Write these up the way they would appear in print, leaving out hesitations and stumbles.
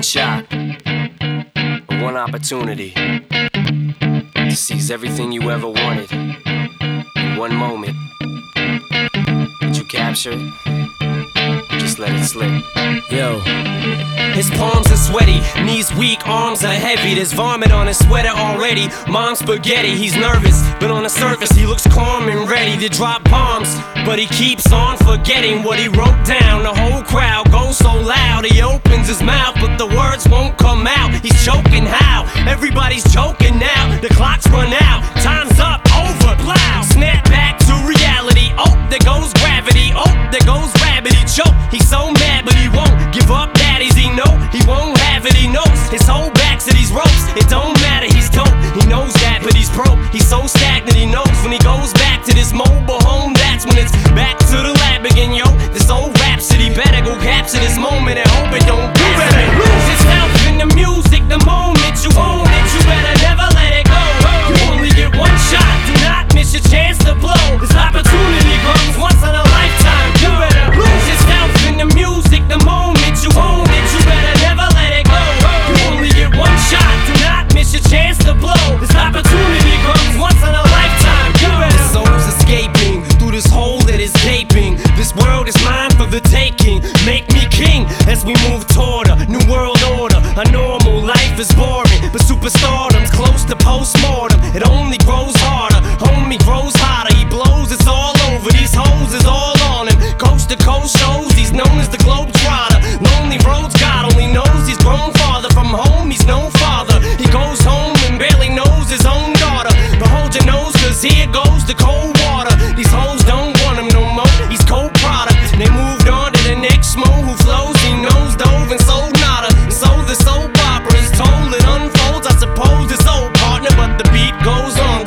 shot, one opportunity to seize everything you ever wanted in one moment. Did you capture it? Just let it slip. Yo. His palms are sweaty, knees weak, arms are heavy. There's vomit on his sweater already. Mom's spaghetti, he's nervous, but on the surface he looks calm and ready to drop bombs. But he keeps on forgetting what he wrote down. The whole crowd goes so loud, he opens his mouth, but the words won't come out. He's choking how? Everybody's joking now. The clock's run out, time's up, over, plow. Snap back to reality, oh, there goes gravity. Oh, there goes rabbit, he choke. He's so mad, but he won't give up. Daddies, he know he won't have it, he knows his whole back to these ropes. It don't matter, he's dope, he knows that, but he's broke. He's so stagnant, he knows when he goes back to this mobile home, that's when it's back to the lab again, yo. This old rhapsody better go capture this moment and hope it don't you better lose yourself in the music the moment you own it. You better never let it go. You only get one shot, do not miss your chance to blow. This opportunity comes once in a lifetime. You better lose yourself in the music the moment you own it. You better never let it go. You only get one shot, do not miss your chance to blow. This opportunity comes once in a lifetime. You better. The soul's escaping through this hole that is gaping. This world is mine for the taking. Make me king as we move toward a new world order. A normal life is boring, but superstardom's close to postmortem. It only grows harder, homie grows hotter. He blows, it's all over. These hoes is all on him. Coast to coast shows, he's known as the Globetrotter. Lonely roads, God only knows he's grown farther from home. He's no father. He goes home and barely knows his own daughter. But hold your nose, cause here goes the cold water. These hoes don't want him no more. He's cold product. They moved on to the next mo who flows. He knows dove and sold nada. And so the soap opera is told. It unfolds, I suppose it's old partner, but the beat goes on.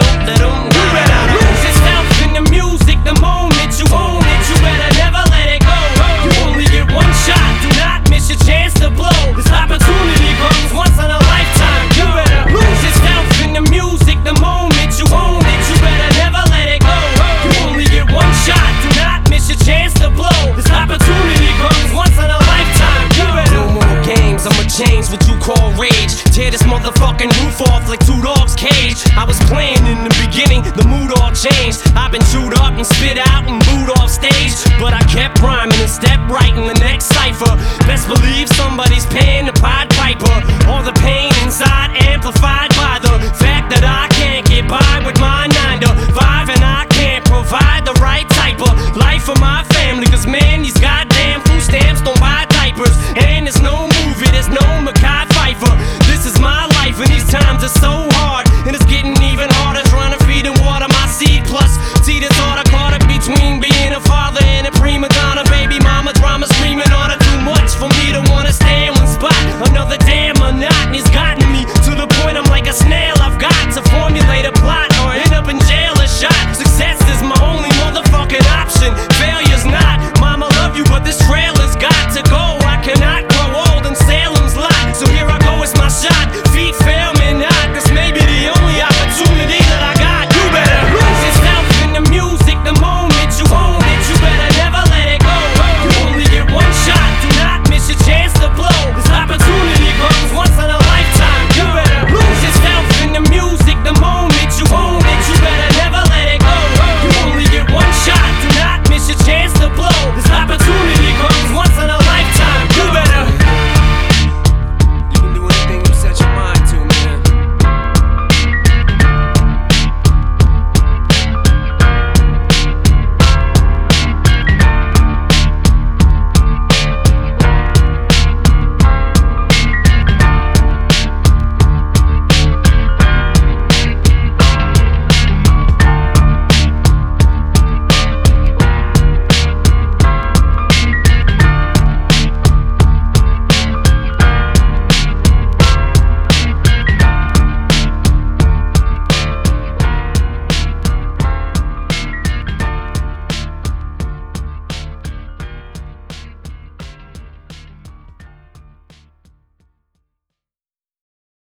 You better lose yourself in the music the moment you own it. You better never let it go. You only get one shot, do not miss your chance to blow. This opportunity comes once in a lifetime. You better lose yourself in the music the moment you own it. You better never let it go. You only get one shot, do not miss your chance to blow. This opportunity comes once in a lifetime. You better. No more games, I'ma change what you call rage. Tear this motherfucking roof off like two dogs' cage. I was playing in the beginning, the mood all changed. I've been chewed up and spit out and booed off stage, but I kept rhyming and stepped right in the next cipher. Best believe somebody's paying the Pied Piper. All the pain inside amplified by the fact that I